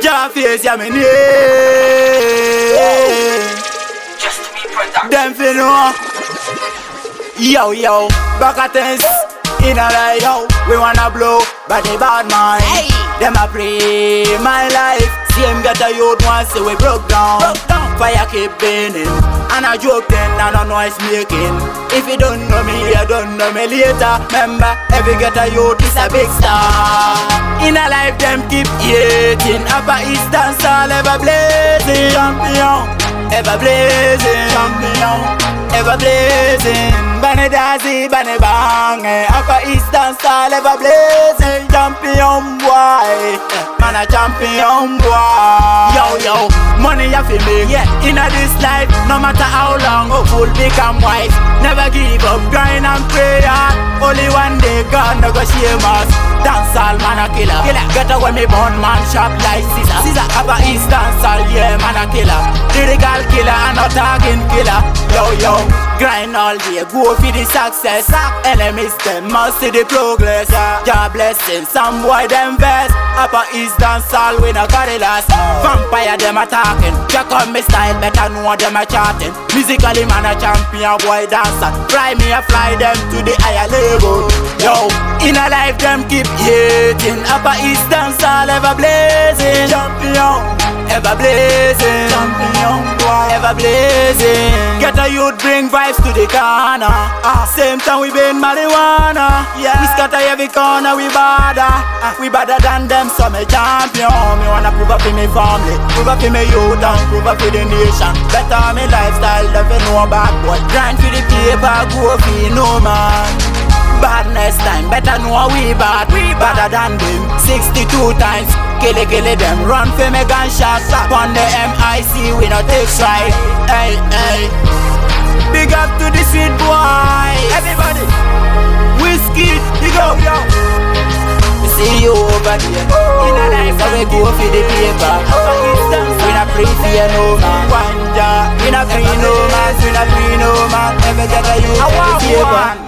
Jah face ya me name. Just to be production. Them fi know. Yo, back at things. In a lie, yo, we wanna blow, but they bad man. Hey. Them a pray my life. Same get a youth once say we broke down. Fire keep burning, and a joke then and a noise making. If you don't know me, you don't know me later. Remember, every get a youth is a big star. In a life, them keep hating. Upper East dance all ever blazing. Champion, ever blazing. Champion, ever blazing. Bunny Dazzy, Bunny Bang. Upper East dance all ever blazing. Champion boy, man a champion boy. Yo, money ya fi make, yeah. Inna this life, no matter how long, fool become wise. Never give up, grind and pray hard. Only one day God no go shame us. Dance all man a killer. Get away me born man sharp like Caesar. Upper East dance all, yeah, man a killer. Lyrical killer and a talking killer. Yo, grind all day, go for the success. Enemies them must see the progress. Jah blessing, some boy them best. Upper East dance all we no carry last. Vampire them attacking. Check out me style, better know them a charting. Musically man a champion boy dancer. Fly me a fly them to the higher level. Yo, in a life them keep hating. Upper East dance all ever blazing. Champion, ever blazing. Champion boy, ever blazing. Get a youth bring vibes to the corner. Same time we been marijuana. Yeah. We scatter every corner, we badder. We better than them, so me champion. Me wanna prove up in me family, prove up in me youth and prove up in the nation. Better me lifestyle, never know bad boy. Grind for the paper, go for no man. Badness time, better know we bad. We better than them, 62 times. Kill them, run for me gunshots. On the MIC, we no take stride. Hey. Big up to the street boy. Everybody, whiskey, big up. See you over there. In a life, so we go for the paper. We not free for no man. Wanja, we not free no man. We not free no man. Never get a youth for the paper.